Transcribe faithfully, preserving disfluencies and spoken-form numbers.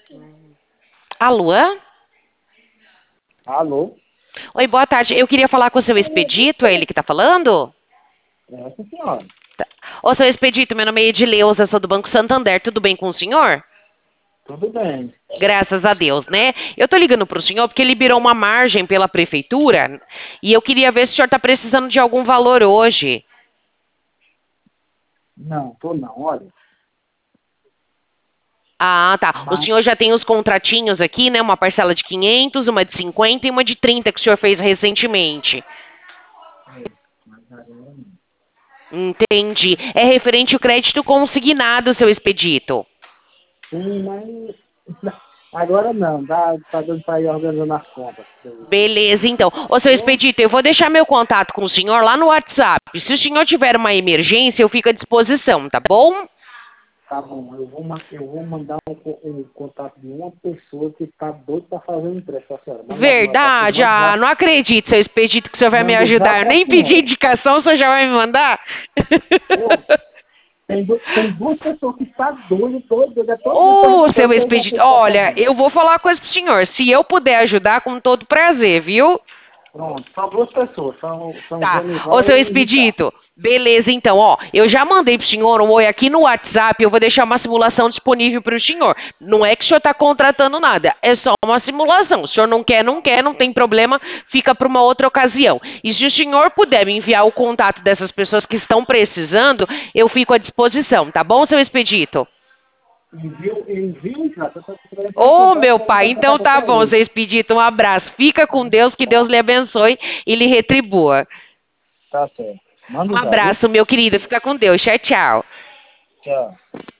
Alô? Alô? Oi, boa tarde. Eu queria falar com o seu Expedito, é ele que tá falando? É, sim, senhora. Ô, seu Expedito, meu nome é Edileuza, sou do Banco Santander. Tudo bem com o senhor? Tudo bem. Graças a Deus, né? Eu tô ligando pro senhor porque liberou uma margem pela prefeitura e eu queria ver se o senhor tá precisando de algum valor hoje. Não, tô não. Olha, Ah, tá. O mas, senhor já tem os contratinhos aqui, né? Uma parcela de quinhentos, uma de cinquenta e uma de trinta que o senhor fez recentemente. é, mas agora não. Entendi. É referente ao crédito consignado, seu Expedito. Sim, mas agora não. Dá, tá dando para ir organizando as contas. Beleza, então. Ô, seu Expedito, eu vou deixar meu contato com o senhor lá no WhatsApp. Se o senhor tiver uma emergência, eu fico à disposição, tá bom? Tá bom, eu vou, ma- eu vou mandar um, co- um contato de uma pessoa que está doido para fazer um empréstimo, tá, senhora. Manda lá para você, Verdade? manda Ah, já, não acredito, seu Expedito, que o senhor vai me mando já ajudar. Eu para a nem pedi senhora. indicação, o senhor já vai me mandar? Ô, tem, du- tem duas pessoas que estão tá doidas, todo doido, é todo dia Ô, perguntando seu se eu já Expedito, fiz qualquer olha, dia. eu vou falar uma coisa pro senhor. Se eu puder ajudar, com todo prazer, viu? Pronto, são duas pessoas, são, são Tá. Ô, Genival seu e Ricardo. Expedito, beleza, então, ó, eu já mandei pro senhor um oi aqui no WhatsApp, eu vou deixar uma simulação disponível pro senhor. Não é que o senhor tá contratando nada, é só uma simulação. Se o senhor não quer, não quer, não tem problema, fica para uma outra ocasião. E se o senhor puder me enviar o contato dessas pessoas que estão precisando, eu fico à disposição, tá bom, seu Expedito? Envio, envio, Ricardo, eu tô querendo seu Ô, contato meu para pai, entrar em então contato tá até bom, hoje. seu Expedito, um abraço. Fica com Deus, que Deus Tá, lhe abençoe e lhe retribua. tá certo. Um Manda já, viu? abraço, meu querido, fica com Deus. Tchau, tchau. Tchau.